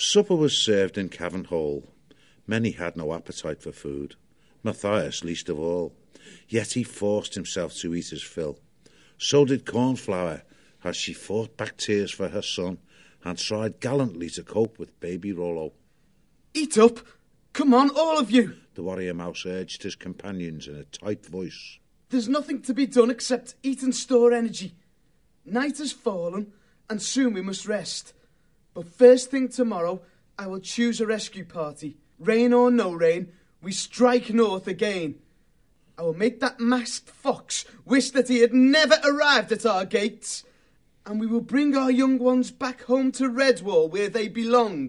Supper was served in Cavan Hall. Many had no appetite for food, Matthias least of all, yet he forced himself to eat his fill. So did Cornflower, as she fought back tears for her son and tried gallantly to cope with baby Rollo. Eat up! Come on, all of you! The warrior mouse urged his companions in a tight voice. There's nothing to be done except eat and store energy. Night has fallen, and soon we must rest. But first thing tomorrow, I will choose a rescue party. Rain or no rain, we strike north again. I will make that masked fox wish that he had never arrived at our gates, and we will bring our young ones back home to Redwall, where they belong.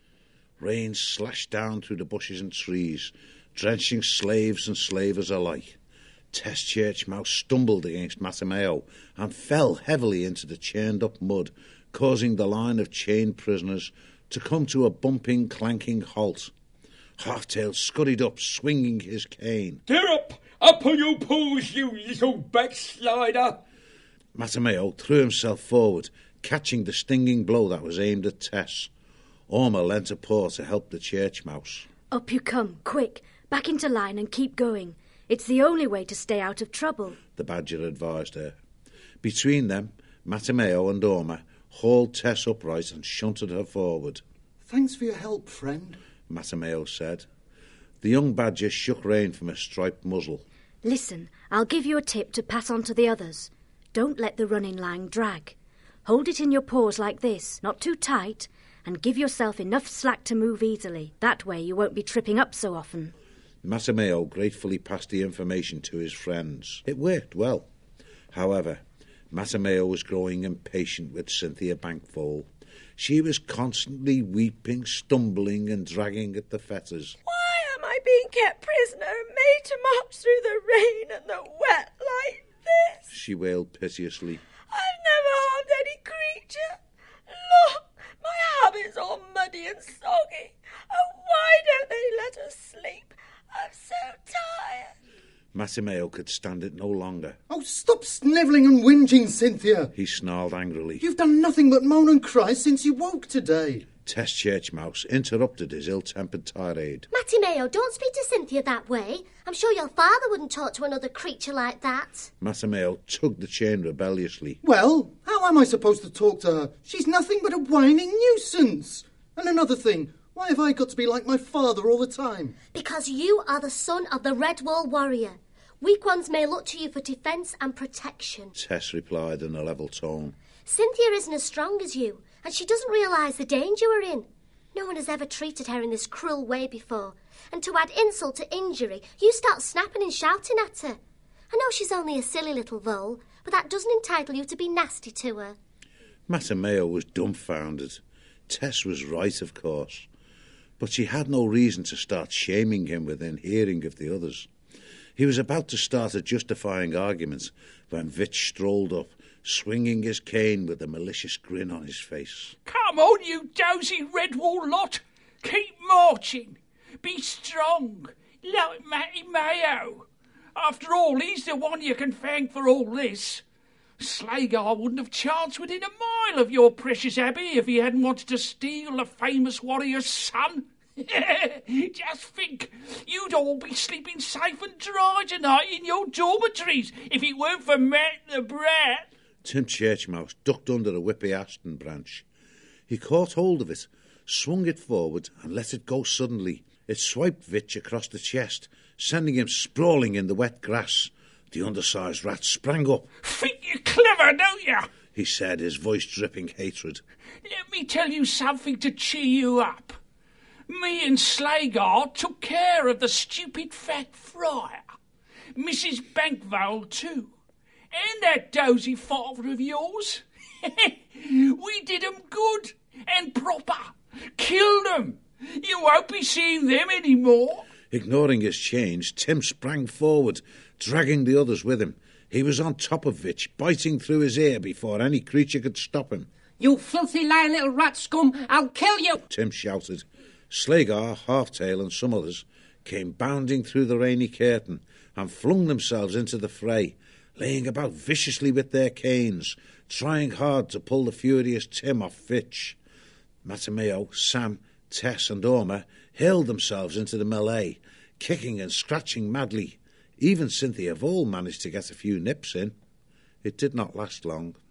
Rain slashed down through the bushes and trees, drenching slaves and slavers alike. Tess Church Mouse stumbled against Mattimeo and fell heavily into the churned-up mud, causing the line of chained prisoners to come to a bumping, clanking halt. Halftail scurried up, swinging his cane. Get up! Up on your paws, you little backslider! Mattimeo threw himself forward, catching the stinging blow that was aimed at Tess. Orma lent a paw to help the church mouse. Up you come, quick, back into line and keep going. It's the only way to stay out of trouble, the badger advised her. Between them, Mattimeo and Orma hauled Tess upright and shunted her forward. Thanks for your help, friend, Mattimeo said. The young badger shook rein from his striped muzzle. Listen, I'll give you a tip to pass on to the others. Don't let the running line drag. Hold it in your paws like this, not too tight, and give yourself enough slack to move easily. That way you won't be tripping up so often. Mattimeo gratefully passed the information to his friends. It worked well. However, Mattimeo was growing impatient with Cynthia Bankfoal. She was constantly weeping, stumbling and dragging at the fetters. Why am I being kept prisoner and made to march through the rain and the wet like this? She wailed piteously. I've never harmed any creature. Look, my habit's all muddy and soggy. Oh, why don't they let us sleep? I'm so tired. Mattimeo could stand it no longer. Oh, stop snivelling and whinging, Cynthia, he snarled angrily. You've done nothing but moan and cry since you woke today. Tess Church Mouse interrupted his ill-tempered tirade. Mattimeo, don't speak to Cynthia that way. I'm sure your father wouldn't talk to another creature like that. Mattimeo tugged the chain rebelliously. Well, how am I supposed to talk to her? She's nothing but a whining nuisance. And another thing, why have I got to be like my father all the time? Because you are the son of the Redwall warrior. Weak ones may look to you for defence and protection. Tess replied in a level tone. Cynthia isn't as strong as you, and she doesn't realise the danger we're in. No one has ever treated her in this cruel way before. And to add insult to injury, you start snapping and shouting at her. I know she's only a silly little vole, but that doesn't entitle you to be nasty to her. Mattimeo was dumbfounded. Tess was right, of course. But she had no reason to start shaming him within hearing of the others. He was about to start a justifying argument when Vitch strolled up, swinging his cane with a malicious grin on his face. Come on, you dozy Redwall lot. Keep marching. Be strong, like Mattimeo. After all, he's the one you can thank for all this. Slagar wouldn't have chanced within a mile of your precious abbey if he hadn't wanted to steal the famous warrior's son. Just think, you'd all be sleeping safe and dry tonight in your dormitories if it weren't for Matt the Brat. Tim Churchmouse ducked under a whippy aston branch. He caught hold of it, swung it forward and let it go suddenly. It swiped Vitch across the chest, sending him sprawling in the wet grass. The undersized rat sprang up. Think you're clever, don't you? He said, his voice dripping hatred. Let me tell you something to cheer you up. Me and Slagar took care of the stupid fat friar. Mrs. Bankvale, too. And that dozy father of yours. We did 'em good and proper. Killed 'em. You won't be seeing them any more. Ignoring his change, Tim sprang forward, dragging the others with him. He was on top of Vitch, biting through his ear before any creature could stop him. You filthy lying little rat scum, I'll kill you! Tim shouted. Slagar, Halftail and some others came bounding through the rainy curtain and flung themselves into the fray, laying about viciously with their canes, trying hard to pull the furious Tim off Vitch. Matameo, Sam, Tess and Orma hurled themselves into the melee, kicking and scratching madly. Even Cynthia Vole managed to get a few nips in. It did not last long.